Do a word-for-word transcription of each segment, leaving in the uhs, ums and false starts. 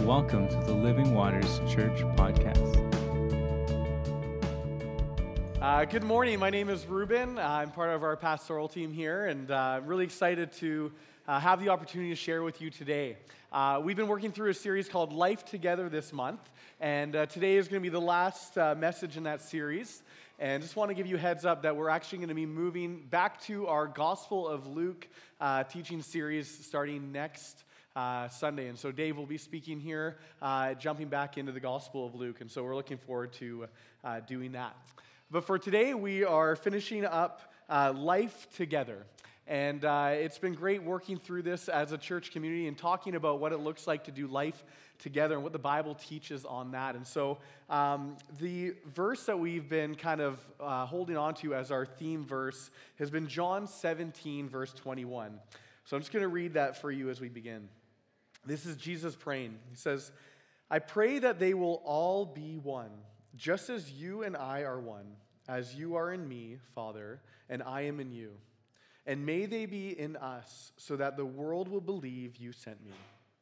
Welcome to the Living Waters Church podcast. Uh, good morning. My name is Ruben. Uh, I'm part of our pastoral team here, and uh, really excited to uh, have the opportunity to share with you today. Uh, we've been working through a series called Life Together this month, and uh, today is going to be the last uh, message in that series. And just want to give you a heads up that we're actually going to be moving back to our Gospel of Luke uh, teaching series starting next Uh, Sunday. And so Dave will be speaking here, uh, jumping back into the Gospel of Luke. And so we're looking forward to uh, doing that. But for today, we are finishing up uh, Life Together. And uh, it's been great working through this as a church community and talking about what it looks like to do life together and what the Bible teaches on that. And so um, the verse that we've been kind of uh, holding on to as our theme verse has been John seventeen, verse twenty-one. So I'm just going to read that for you as we begin. This is Jesus praying. He says, I pray that they will all be one, just as you and I are one, as you are in me, Father, and I am in you. And may they be in us, so that the world will believe you sent me.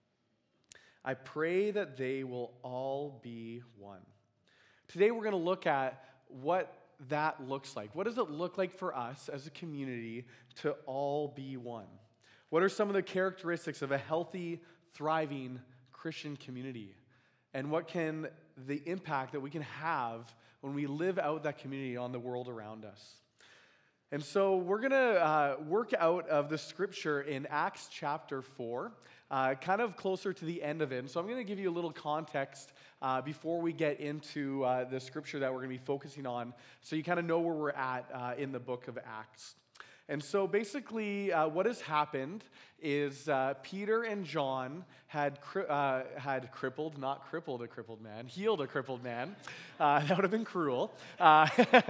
I pray that they will all be one. Today we're going to look at what that looks like. What does it look like for us as a community to all be one? What are some of the characteristics of a healthy, thriving Christian community? And what can the impact that we can have when we live out that community on the world around us? And so we're going to uh, work out of the scripture in Acts chapter four, uh, kind of closer to the end of it. And so I'm going to give you a little context uh, before we get into uh, the scripture that we're going to be focusing on, so you kind of know where we're at uh, in the book of Acts. And so basically uh, what has happened is uh, Peter and John had cri- uh, had crippled, not crippled a crippled man, healed a crippled man. Uh, that would have been cruel. Uh,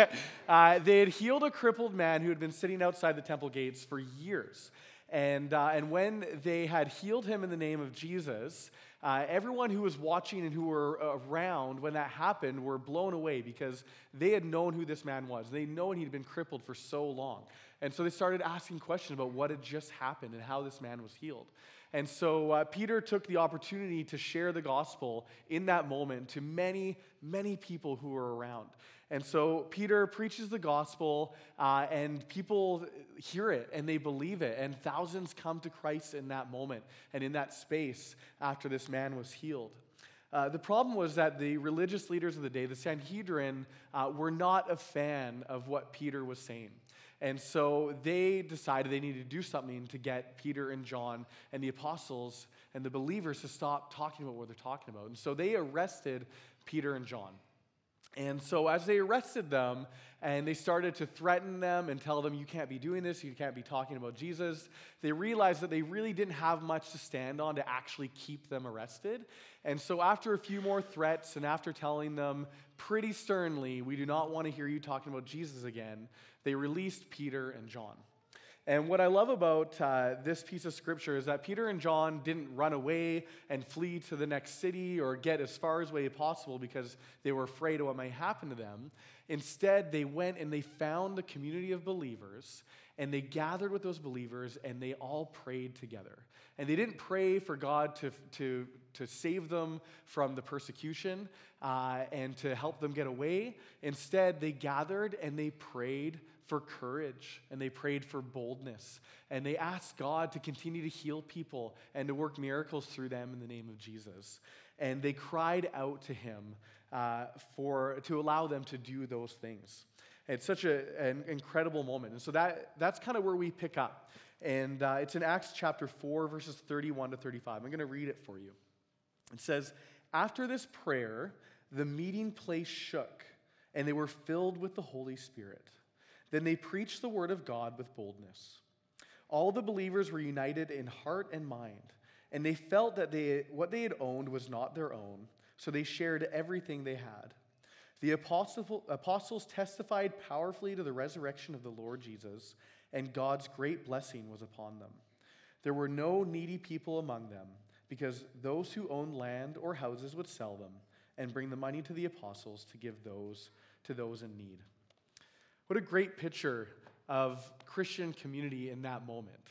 uh, they had healed a crippled man who had been sitting outside the temple gates for years. And, uh, and when they had healed him in the name of Jesus, uh, everyone who was watching and who were around when that happened were blown away because they had known who this man was. They'd known he'd been crippled for so long. And so they started asking questions about what had just happened and how this man was healed. And so uh, Peter took the opportunity to share the gospel in that moment to many, many people who were around. And so Peter preaches the gospel, uh, and people hear it, and they believe it, and thousands come to Christ in that moment and in that space after this man was healed. Uh, the problem was that the religious leaders of the day, the Sanhedrin, uh, were not a fan of what Peter was saying. And so they decided they needed to do something to get Peter and John and the apostles and the believers to stop talking about what they're talking about. And so they arrested Peter and John. And so as they arrested them and they started to threaten them and tell them, you can't be doing this, you can't be talking about Jesus, they realized that they really didn't have much to stand on to actually keep them arrested. And so after a few more threats and after telling them pretty sternly, we do not want to hear you talking about Jesus again, they released Peter and John. And what I love about uh, this piece of scripture is that Peter and John didn't run away and flee to the next city or get as far away as possible because they were afraid of what might happen to them. Instead, they went and they found the community of believers, and they gathered with those believers, and they all prayed together. And they didn't pray for God to, to, to save them from the persecution uh, and to help them get away. Instead, they gathered and they prayed for courage, and they prayed for boldness, and they asked God to continue to heal people and to work miracles through them in the name of Jesus. And they cried out to him uh, for to allow them to do those things. And it's such a, an incredible moment. And so that that's kind of where we pick up. And uh, it's in Acts chapter four, verses thirty-one to thirty-five. I'm going to read it for you. It says, after this prayer, the meeting place shook, and they were filled with the Holy Spirit. Then they preached the word of God with boldness. All the believers were united in heart and mind, and they felt that they, what they had owned was not their own, so they shared everything they had. The apostles testified powerfully to the resurrection of the Lord Jesus, and God's great blessing was upon them. There were no needy people among them, because those who owned land or houses would sell them and bring the money to the apostles to give those to those in need. What a great picture of Christian community in that moment.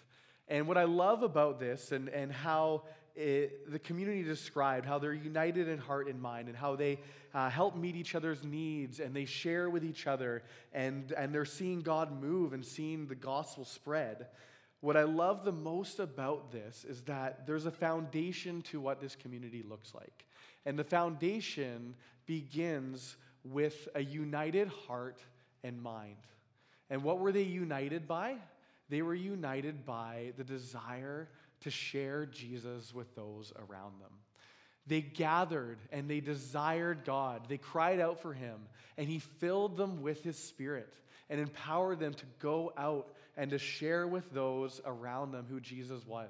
And what I love about this and, and how it, the community described, how they're united in heart and mind, and how they uh, help meet each other's needs, and they share with each other, and, and they're seeing God move and seeing the gospel spread. What I love the most about this is that there's a foundation to what this community looks like. And the foundation begins with a united heart and mind. And what were they united by? They were united by the desire to share Jesus with those around them. They gathered and they desired God. They cried out for him, and he filled them with his Spirit and empowered them to go out and to share with those around them who Jesus was.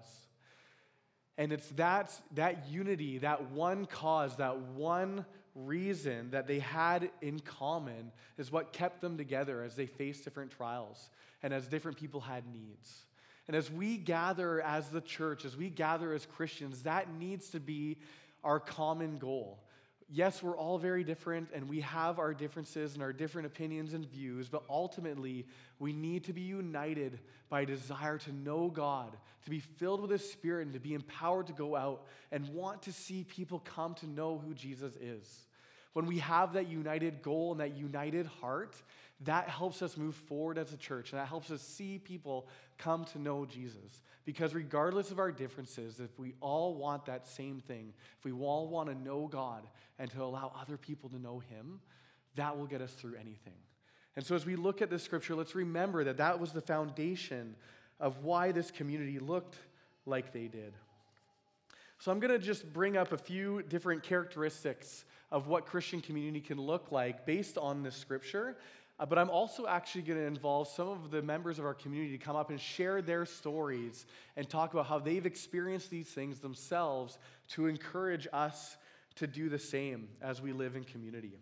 And it's that, that unity, that one cause, that one reason that they had in common is what kept them together as they faced different trials and as different people had needs. And as we gather as the church, as we gather as Christians, that needs to be our common goal. Yes, we're all very different, and we have our differences and our different opinions and views, but ultimately, we need to be united by a desire to know God, to be filled with his Spirit, and to be empowered to go out and want to see people come to know who Jesus is. When we have that united goal and that united heart, that helps us move forward as a church, and that helps us see people come to know Jesus. Because regardless of our differences, if we all want that same thing, if we all want to know God and to allow other people to know him, that will get us through anything. And so as we look at this scripture, let's remember that that was the foundation of why this community looked like they did. So I'm going to just bring up a few different characteristics of what Christian community can look like based on this scripture. Uh, but I'm also actually going to involve some of the members of our community to come up and share their stories and talk about how they've experienced these things themselves to encourage us to do the same as we live in community.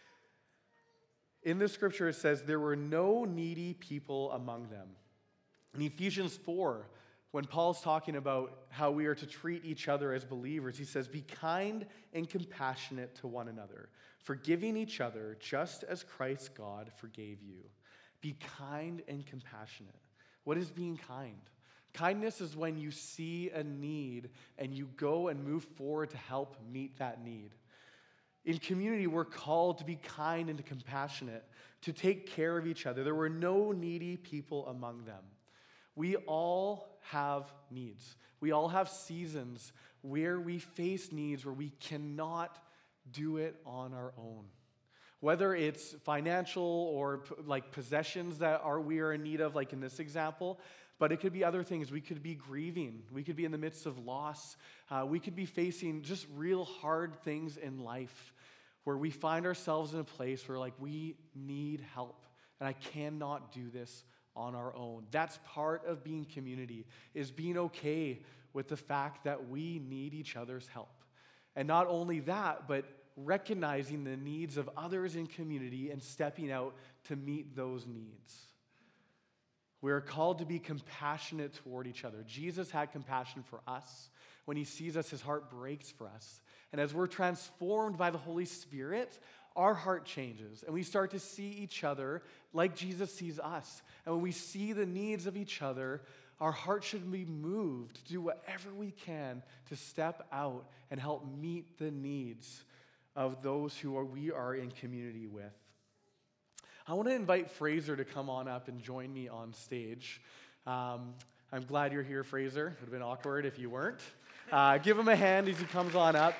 In the scripture, it says, there were no needy people among them. In Ephesians four, when Paul's talking about how we are to treat each other as believers, he says, be kind and compassionate to one another, forgiving each other just as Christ God forgave you. Be kind and compassionate. What is being kind? Kindness is when you see a need and you go and move forward to help meet that need. In community, we're called to be kind and compassionate, to take care of each other. There were no needy people among them. We all have needs. We all have seasons where we face needs where we cannot do it on our own. Whether it's financial or like possessions that are we are in need of, like in this example, but it could be other things. We could be grieving. We could be in the midst of loss. Uh, we could be facing just real hard things in life where we find ourselves in a place where like we need help, and I cannot do this on our own. That's part of being community, is being okay with the fact that we need each other's help. And not only that, but recognizing the needs of others in community and stepping out to meet those needs. We're called to be compassionate toward each other. Jesus had compassion for us. When he sees us, his heart breaks for us. And as we're transformed by the Holy Spirit, our heart changes, and we start to see each other like Jesus sees us. And when we see the needs of each other, our heart should be moved to do whatever we can to step out and help meet the needs of those who are, we are in community with. I want to invite Fraser to come on up and join me on stage. Um, I'm glad you're here, Fraser. It would have been awkward if you weren't. Uh, give him a hand as he comes on up.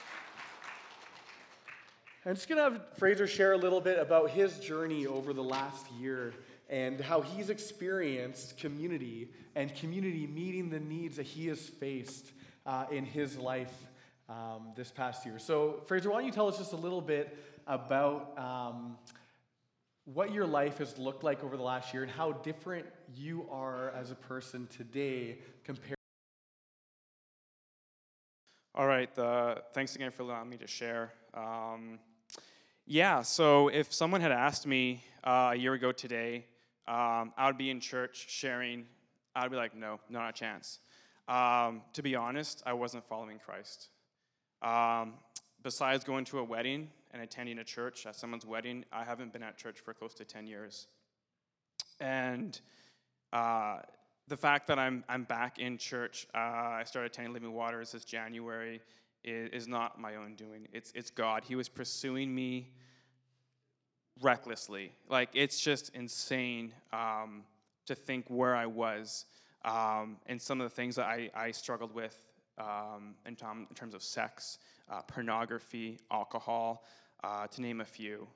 I'm just going to have Fraser share a little bit about his journey over the last year and how he's experienced community and community meeting the needs that he has faced uh, in his life um, this past year. So, Fraser, why don't you tell us just a little bit about um, what your life has looked like over the last year and how different you are as a person today compared. All right, uh, thanks again for allowing me to share. Um, yeah, so if someone had asked me uh, a year ago today, um, I would be in church sharing, I'd be like, no, not a chance. Um, to be honest, I wasn't following Christ. Um, besides going to a wedding and attending a church at someone's wedding, I haven't been at church for close to ten years. And uh, the fact that I'm I'm back in church, uh, I started attending Living Waters this January, is, is not my own doing. It's it's God. He was pursuing me recklessly. Like, it's just insane um, to think where I was um, and some of the things that I, I struggled with um, in, tom, in terms of sex, uh, pornography, alcohol, uh, to name a few.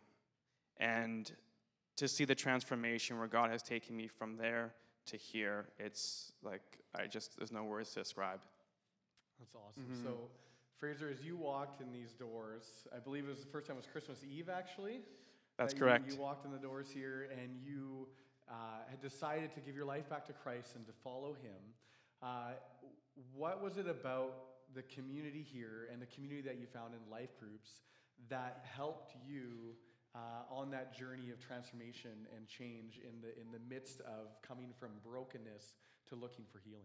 And to see the transformation where God has taken me from there to here, it's like, I just, there's no words to describe. That's awesome. Mm-hmm. So, Fraser, as you walked in these doors, I believe it was the first time it was Christmas Eve, actually? That's that correct. You, you walked in the doors here, and you uh, had decided to give your life back to Christ and to follow Him. Uh, what was it about the community here and the community that you found in life groups that helped you uh, on that journey of transformation and change in the in the midst of coming from brokenness to looking for healing?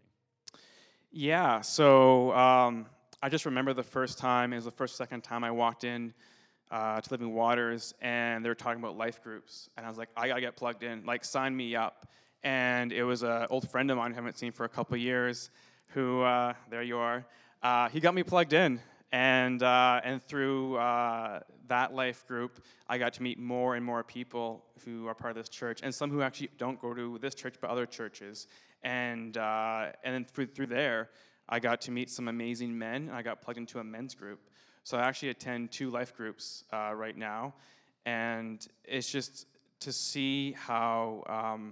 Yeah, so um, I just remember the first time, it was the first, second time I walked in uh, to Living Waters, and they were talking about life groups, and I was like, I gotta get plugged in, like, sign me up. And it was an old friend of mine who I haven't seen for a couple of years, who, uh, there you are, uh, he got me plugged in, and uh, and through uh, that life group, I got to meet more and more people who are part of this church, and some who actually don't go to this church, but other churches. And uh, and then through, through there, I got to meet some amazing men, and I got plugged into a men's group. So I actually attend two life groups uh, right now, and it's just to see how um,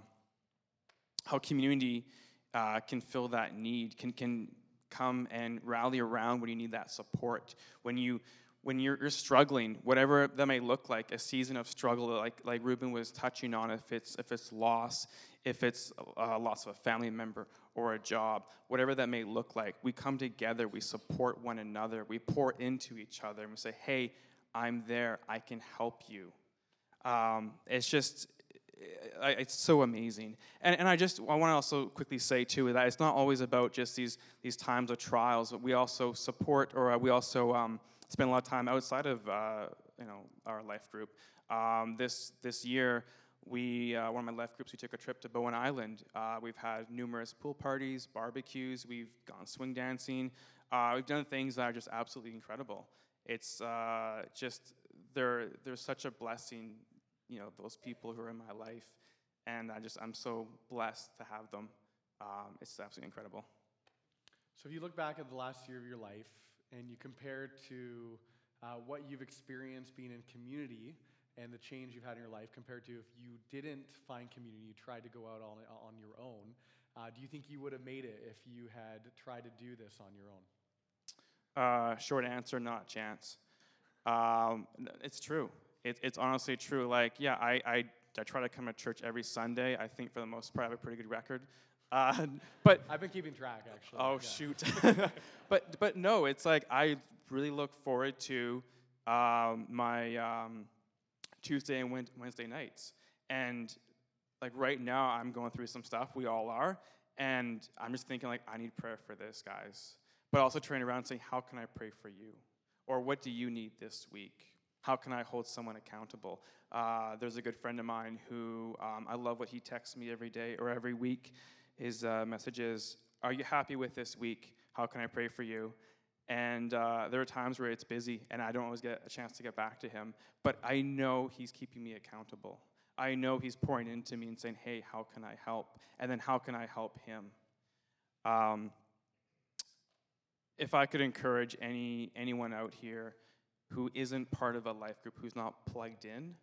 how community uh, can fill that need, can can come and rally around when you need that support, when you when you're, you're struggling, whatever that may look like, a season of struggle, like like Ruben was touching on, if it's if it's loss, if it's a loss of a family member or a job, whatever that may look like, we come together, we support one another, we pour into each other, and we say, hey, I'm there, I can help you. Um, it's just, it's so amazing. And and I just, I want to also quickly say, too, that it's not always about just these these times of trials, but we also support, or we also um, spend a lot of time outside of, uh, you know, our life group. Um, this this year, we, uh, one of my life groups, we took a trip to Bowen Island. Uh, we've had numerous pool parties, barbecues, we've gone swing dancing. Uh, we've done things that are just absolutely incredible. It's uh, just, they're, they're such a blessing, you know, those people who are in my life. And I just, I'm so blessed to have them. Um, it's absolutely incredible. So if you look back at the last year of your life and you compare to uh, what you've experienced being in community and the change you've had in your life compared to if you didn't find community, you tried to go out on, on your own, uh, do you think you would have made it if you had tried to do this on your own? Uh, short answer, not a chance. Um, it's true. It, it's honestly true. Like, yeah, I, I, I try to come to church every Sunday. I think for the most part I have a pretty good record. Uh, but I've been keeping track, actually. Oh, yeah. shoot. but but no, it's like I really look forward to um, my um, Tuesday and Wednesday nights. And like right now I'm going through some stuff. We all are. And I'm just thinking like, I need prayer for this, guys. But also turning around and saying, how can I pray for you? Or what do you need this week? How can I hold someone accountable? Uh, there's a good friend of mine who, um, I love what he texts me every day or every week. His uh, message is, are you happy with this week? How can I pray for you? And uh, there are times where it's busy and I don't always get a chance to get back to him. But I know he's keeping me accountable. I know he's pouring into me and saying, hey, how can I help? And then how can I help him? Um, if I could encourage any anyone out here who isn't part of a life group, who's not plugged in,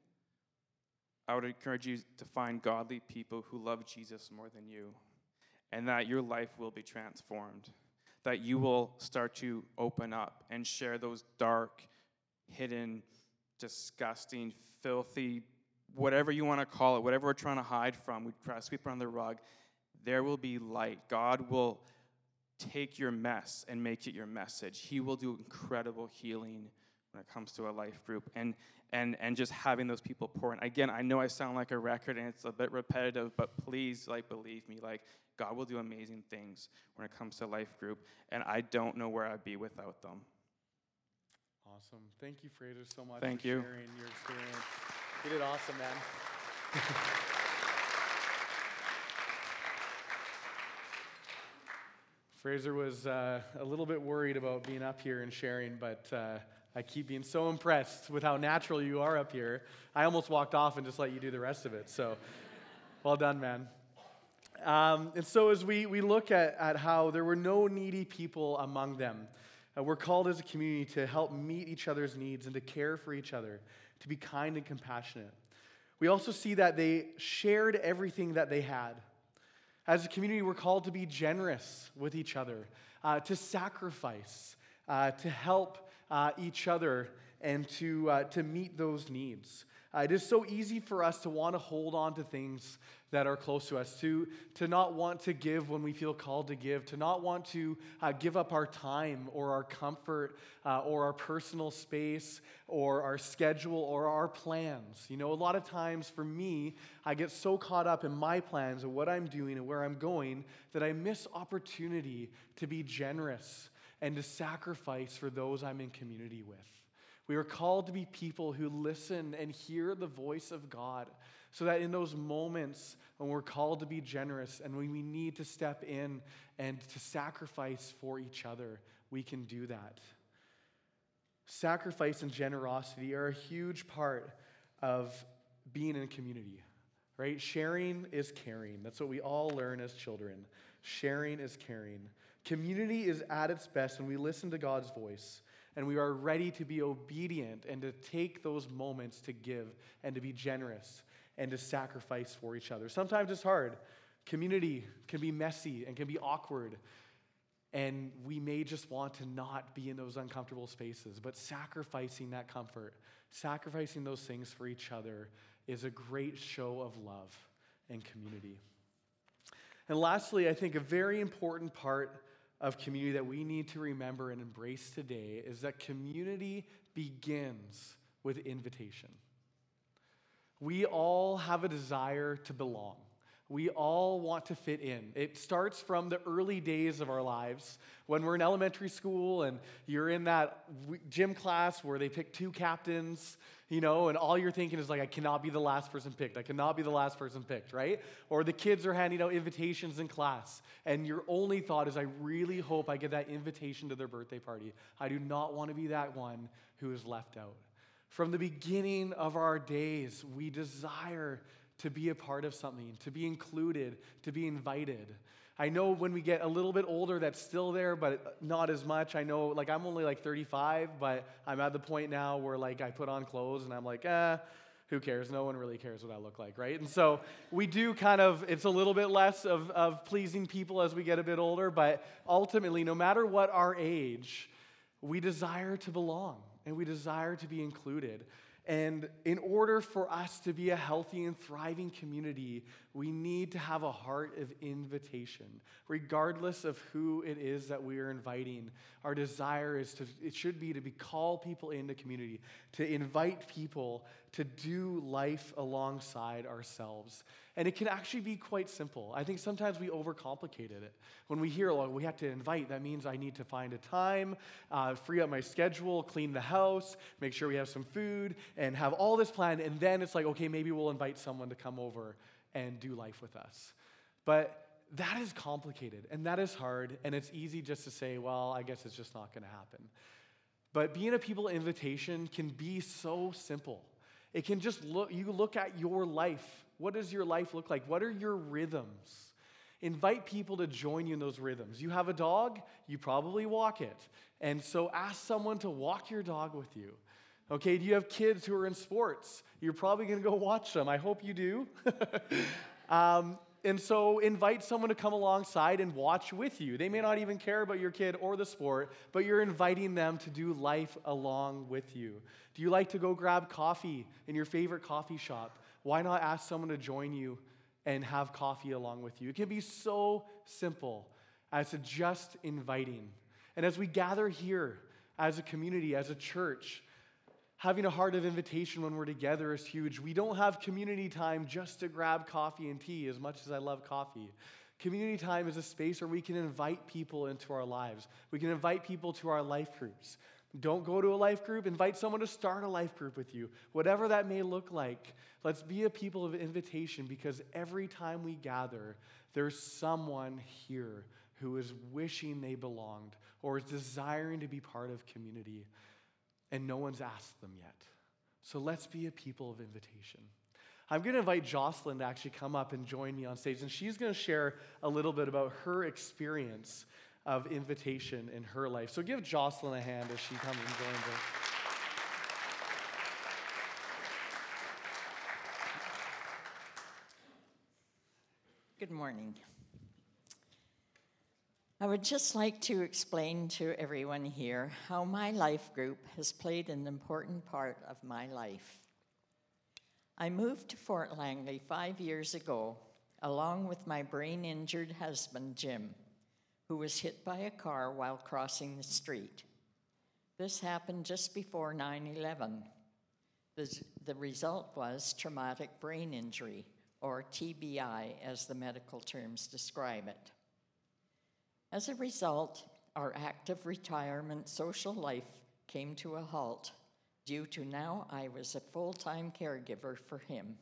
I would encourage you to find godly people who love Jesus more than you, and that your life will be transformed, that you will start to open up and share those dark, hidden, disgusting, filthy, whatever you want to call it, whatever we're trying to hide from, we try to sweep it under the rug. There will be light. God will take your mess and make it your message. He will do incredible healing when it comes to a life group, and and and just having those people pour in. Again, I know I sound like a record and it's a bit repetitive, but please, like, believe me, like, God will do amazing things when it comes to life group, and I don't know where I'd be without them. Awesome. Thank you, Fraser, so much Thank for you. sharing your experience. You did awesome, man. Fraser was uh, a little bit worried about being up here and sharing, but uh, I keep being so impressed with how natural you are up here. I almost walked off and just let you do the rest of it. So, well done, man. Um, and so as we, we look at, at how there were no needy people among them, uh, we're called as a community to help meet each other's needs and to care for each other, to be kind and compassionate. We also see that they shared everything that they had. As a community, we're called to be generous with each other, uh, to sacrifice, uh, to help uh, each other, and to, uh, to meet those needs. Uh, it is so easy for us to want to hold on to things that are close to us, to, to not want to give when we feel called to give, to not want to uh, give up our time or our comfort uh, or our personal space or our schedule or our plans. You know, a lot of times for me, I get so caught up in my plans and what I'm doing and where I'm going that I miss opportunity to be generous and to sacrifice for those I'm in community with. We are called to be people who listen and hear the voice of God so that in those moments when we're called to be generous and when we need to step in and to sacrifice for each other, we can do that. Sacrifice and generosity are a huge part of being in a community, right? Sharing is caring. That's what we all learn as children. Sharing is caring. Community is at its best when we listen to God's voice and we are ready to be obedient and to take those moments to give and to be generous and to sacrifice for each other. Sometimes it's hard. Community can be messy and can be awkward. And we may just want to not be in those uncomfortable spaces. But sacrificing that comfort, sacrificing those things for each other is a great show of love and community. And lastly, I think a very important part of community that we need to remember and embrace today is that community begins with invitation. We all have a desire to belong. We all want to fit in. It starts from the early days of our lives when we're in elementary school and you're in that gym class where they pick two captains, you know, and all you're thinking is like, I cannot be the last person picked. I cannot be the last person picked, right? Or the kids are handing out invitations in class and your only thought is, I really hope I get that invitation to their birthday party. I do not want to be that one who is left out. From the beginning of our days, we desire to be a part of something, to be included, to be invited. I know when we get a little bit older, that's still there, but not as much. I know, like, I'm only like thirty-five, but I'm at the point now where, like, I put on clothes and I'm like, eh, who cares? No one really cares what I look like, right? And so we do kind of, it's a little bit less of, of pleasing people as we get a bit older, but ultimately, no matter what our age, we desire to belong and we desire to be included. And in order for us to be a healthy and thriving community, we need to have a heart of invitation. Regardless of who it is that we are inviting, our desire is to, it should be to be call people into community, to invite people to do life alongside ourselves. And it can actually be quite simple. I think sometimes we overcomplicated it. When we hear, well, we have to invite, that means I need to find a time, uh, free up my schedule, clean the house, make sure we have some food, and have all this planned. And then it's like, okay, maybe we'll invite someone to come over and do life with us. But that is complicated, and that is hard, and it's easy just to say, well, I guess it's just not going to happen. But being a people invitation can be so simple. It can just look, you look at your life. What does your life look like? What are your rhythms? Invite people to join you in those rhythms. You have a dog, you probably walk it. And so ask someone to walk your dog with you. Okay, do you have kids who are in sports? You're probably going to go watch them. I hope you do. um, and so invite someone to come alongside and watch with you. They may not even care about your kid or the sport, but you're inviting them to do life along with you. Do you like to go grab coffee in your favorite coffee shop? Why not ask someone to join you and have coffee along with you? It can be so simple as to just inviting. And as we gather here as a community, as a church, having a heart of invitation when we're together is huge. We don't have community time just to grab coffee and tea, as much as I love coffee. Community time is a space where we can invite people into our lives. We can invite people to our life groups. Don't go to a life group. Invite someone to start a life group with you. Whatever that may look like, let's be a people of invitation, because every time we gather, there's someone here who is wishing they belonged or is desiring to be part of community, and no one's asked them yet. So let's be a people of invitation. I'm going to invite Jocelyn to actually come up and join me on stage, and she's going to share a little bit about her experience of invitation in her life. So give Jocelyn a hand as she comes and joins us. Good morning. I would just like to explain to everyone here how my life group has played an important part of my life. I moved to Fort Langley five years ago, along with my brain-injured husband, Jim, who was hit by a car while crossing the street. This happened just before nine eleven. The, the result was traumatic brain injury, or T B I, as the medical terms describe it. As a result, our active retirement social life came to a halt due to now I was a full-time caregiver for him.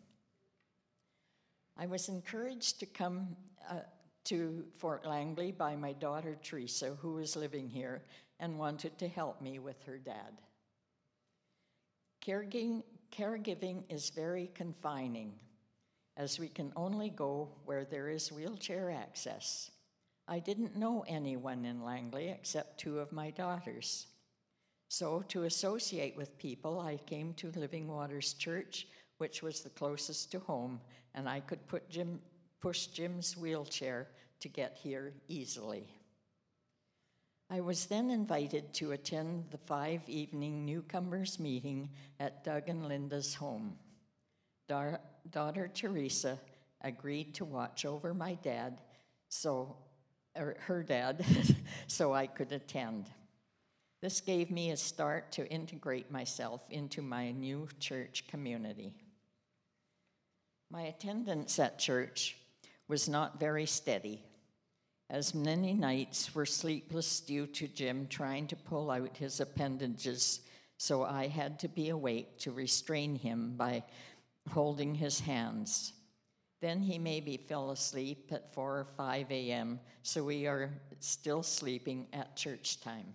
I was encouraged to come uh, to Fort Langley by my daughter Teresa, who was living here and wanted to help me with her dad. Caregiving, caregiving is very confining, as we can only go where there is wheelchair access. I didn't know anyone in Langley except two of my daughters. So to associate with people, I came to Living Waters Church, which was the closest to home, and I could put Jim, push Jim's wheelchair to get here easily. I was then invited to attend the five-evening newcomers meeting at Doug and Linda's home. Da- daughter Teresa agreed to watch over my dad, so or her dad, so I could attend. This gave me a start to integrate myself into my new church community. My attendance at church was not very steady, as many nights were sleepless due to Jim trying to pull out his appendages, so I had to be awake to restrain him by holding his hands. Then he maybe fell asleep at four or five a.m., so we are still sleeping at church time.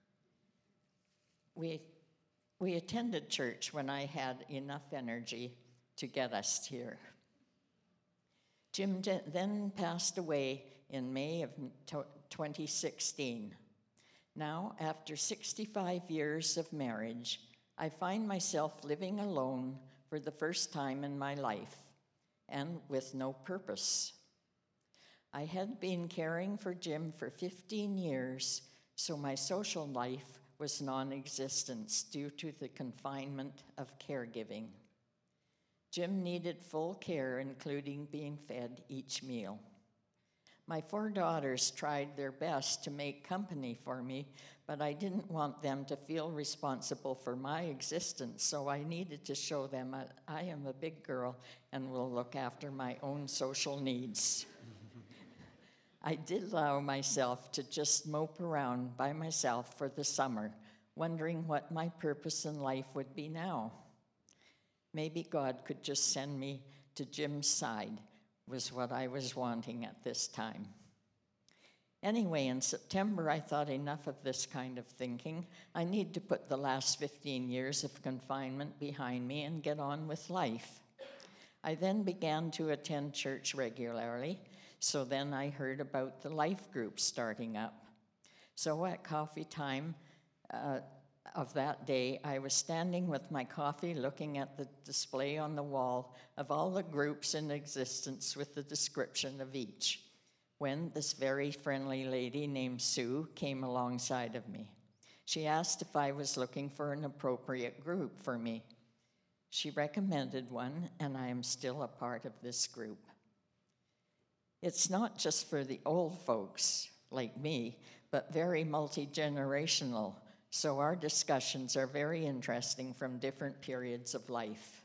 We, we attended church when I had enough energy to get us here. Jim then passed away in May of twenty sixteen. Now, after sixty-five years of marriage, I find myself living alone for the first time in my life, and with no purpose. I had been caring for Jim for fifteen years, so my social life was non-existent due to the confinement of caregiving. Jim needed full care, including being fed each meal. My four daughters tried their best to make company for me, but I didn't want them to feel responsible for my existence, so I needed to show them I am a big girl and will look after my own social needs. I did allow myself to just mope around by myself for the summer, wondering what my purpose in life would be now. Maybe God could just send me to Jim's side, was what I was wanting at this time. Anyway, in September, I thought enough of this kind of thinking. I need to put the last fifteen years of confinement behind me and get on with life. I then began to attend church regularly, so then I heard about the life group starting up. So at coffee time uh, of that day, I was standing with my coffee looking at the display on the wall of all the groups in existence with the description of each, when this very friendly lady named Sue came alongside of me. She asked if I was looking for an appropriate group for me. She recommended one, and I am still a part of this group. It's not just for the old folks like me, but very multi-generational, so our discussions are very interesting from different periods of life.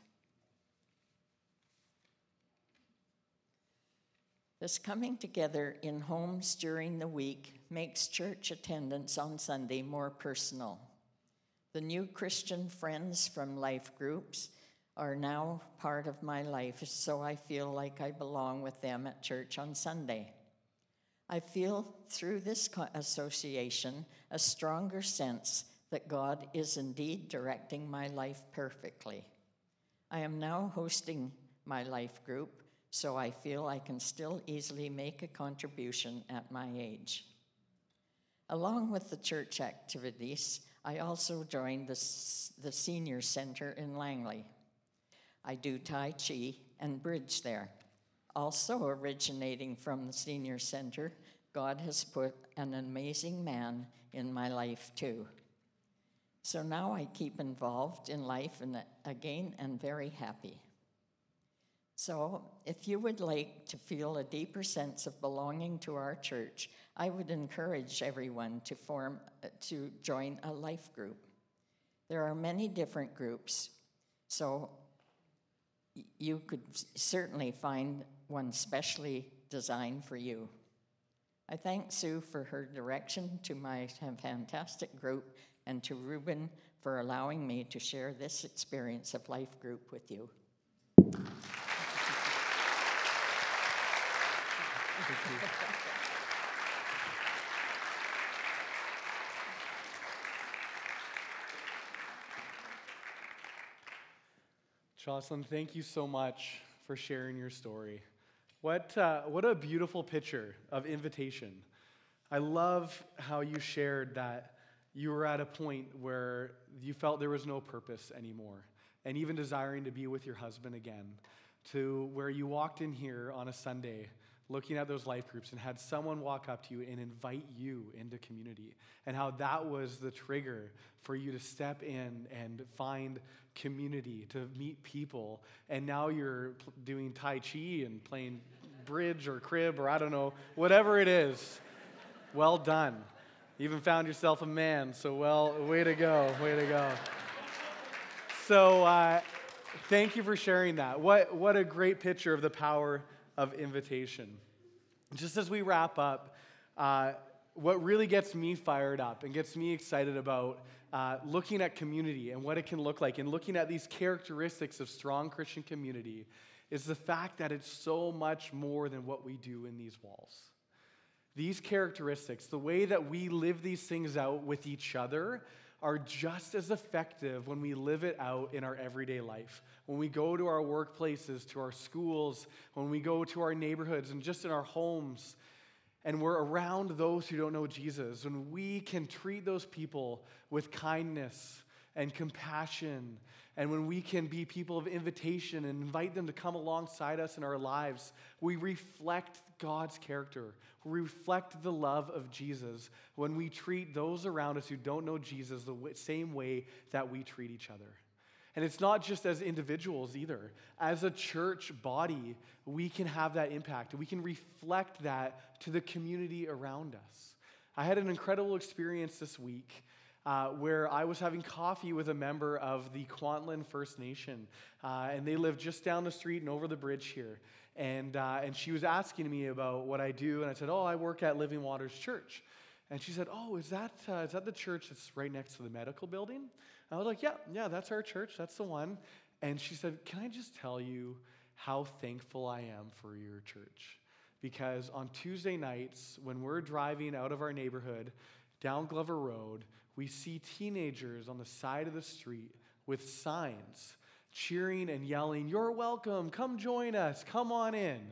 This coming together in homes during the week makes church attendance on Sunday more personal. The new Christian friends from life groups are now part of my life, so I feel like I belong with them at church on Sunday. I feel through this co- association a stronger sense that God is indeed directing my life perfectly. I am now hosting my life group, so I feel I can still easily make a contribution at my age. Along with the church activities, I also joined the, s- the senior center in Langley. I do Tai Chi and bridge there. Also originating from the senior center, God has put an amazing man in my life too. So now I keep involved in life and again and very happy. So if you would like to feel a deeper sense of belonging to our church, I would encourage everyone to form, to join a life group. There are many different groups, so you could certainly find one specially designed for you. I thank Sue for her direction to my fantastic group and to Ruben for allowing me to share this experience of life group with you. Thank you. Jocelyn, thank you so much for sharing your story. What, uh, what a beautiful picture of invitation. I love how you shared that you were at a point where you felt there was no purpose anymore, and even desiring to be with your husband again, to where you walked in here on a Sunday looking at those life groups and had someone walk up to you and invite you into community, and how that was the trigger for you to step in and find community, to meet people, and now you're pl- doing Tai Chi and playing bridge or crib or I don't know, whatever it is. Well done. You even found yourself a man, so well, way to go, way to go. So uh, thank you for sharing that. What, what a great picture of the power of invitation. Just as we wrap up, uh, what really gets me fired up and gets me excited about uh, looking at community and what it can look like and looking at these characteristics of strong Christian community is the fact that it's so much more than what we do in these walls. These characteristics, the way that we live these things out with each other, are just as effective when we live it out in our everyday life. When we go to our workplaces, to our schools, when we go to our neighborhoods, and just in our homes, and we're around those who don't know Jesus, when we can treat those people with kindness and compassion, and when we can be people of invitation and invite them to come alongside us in our lives, we reflect God's character. We reflect the love of Jesus when we treat those around us who don't know Jesus the w- same way that we treat each other. And it's not just as individuals either. As a church body, we can have that impact. We can reflect that to the community around us. I had an incredible experience this week uh, where I was having coffee with a member of the Kwantlen First Nation, uh, and they live just down the street and over the bridge here. And uh, and she was asking me about what I do, and I said, "Oh, I work at Living Waters Church." And she said, "Oh, is that uh, is that the church that's right next to the medical building?" I was like, yeah, yeah, that's our church. That's the one. And she said, "Can I just tell you how thankful I am for your church? Because on Tuesday nights, when we're driving out of our neighborhood down Glover Road, we see teenagers on the side of the street with signs cheering and yelling, 'You're welcome. Come join us. Come on in.'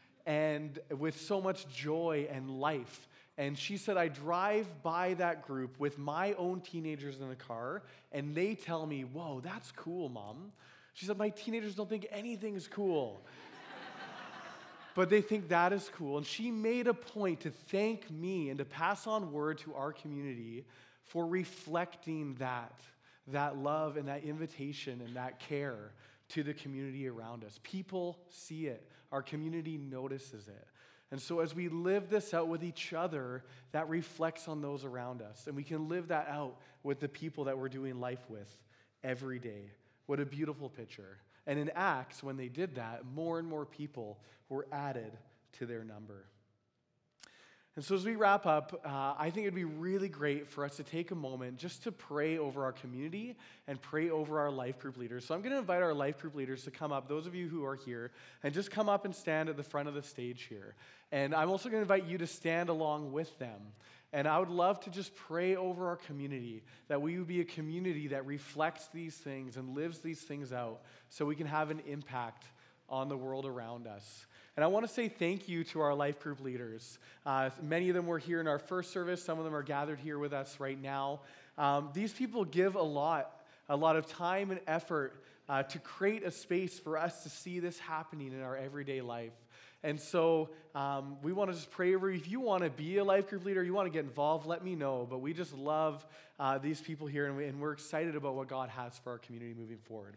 And with so much joy and life." And she said, "I drive by that group with my own teenagers in the car, and they tell me, 'Whoa, that's cool, Mom.' She said, 'My teenagers don't think anything is cool.' But they think that is cool." And she made a point to thank me and to pass on word to our community for reflecting that, that love and that invitation and that care to the community around us. People see it. Our community notices it. And so as we live this out with each other, that reflects on those around us. And we can live that out with the people that we're doing life with every day. What a beautiful picture. And in Acts, when they did that, more and more people were added to their number. And so as we wrap up, uh, I think it'd be really great for us to take a moment just to pray over our community and pray over our life group leaders. So I'm going to invite our life group leaders to come up, those of you who are here, and just come up and stand at the front of the stage here. And I'm also going to invite you to stand along with them. And I would love to just pray over our community, that we would be a community that reflects these things and lives these things out so we can have an impact on the world around us. And I want to say thank you to our life group leaders. Uh, many of them were here in our first service. Some of them are gathered here with us right now. Um, these people give a lot, a lot of time and effort uh, to create a space for us to see this happening in our everyday life. And so um, we want to just pray over you. If you want to be a life group leader, you want to get involved, let me know. But we just love uh, these people here, and, we, and we're excited about what God has for our community moving forward.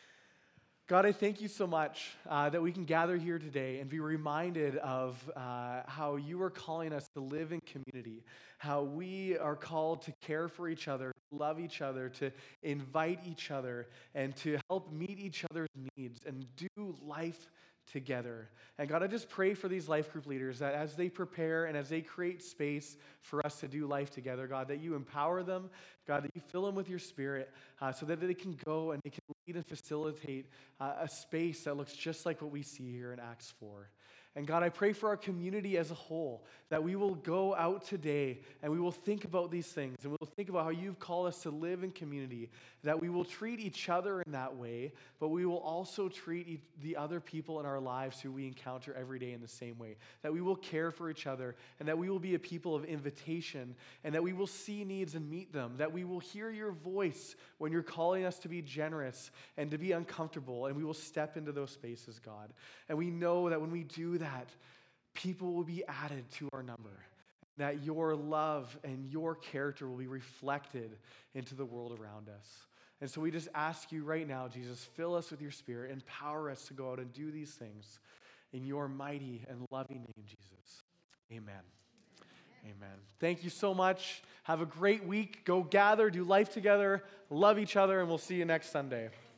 God, I thank you so much uh, that we can gather here today and be reminded of uh, how you are calling us to live in community, how we are called to care for each other, love each other, to invite each other, and to help meet each other's needs and do life together. And God, I just pray for these life group leaders that as they prepare and as they create space for us to do life together, God, that you empower them, God, that you fill them with your Spirit uh, so that they can go and they can lead and facilitate uh, a space that looks just like what we see here in Acts four. And God, I pray for our community as a whole, that we will go out today and we will think about these things and we'll think about how you've called us to live in community, that we will treat each other in that way, but we will also treat e- the other people in our lives who we encounter every day in the same way, that we will care for each other and that we will be a people of invitation and that we will see needs and meet them, that we will hear your voice when you're calling us to be generous and to be uncomfortable, and we will step into those spaces, God. And we know that when we do that, that people will be added to our number, that your love and your character will be reflected into the world around us. And so we just ask you right now, Jesus, fill us with your Spirit, empower us to go out and do these things in your mighty and loving name, Jesus. Amen. Amen. Thank you so much. Have a great week. Go gather, do life together, love each other, and we'll see you next Sunday.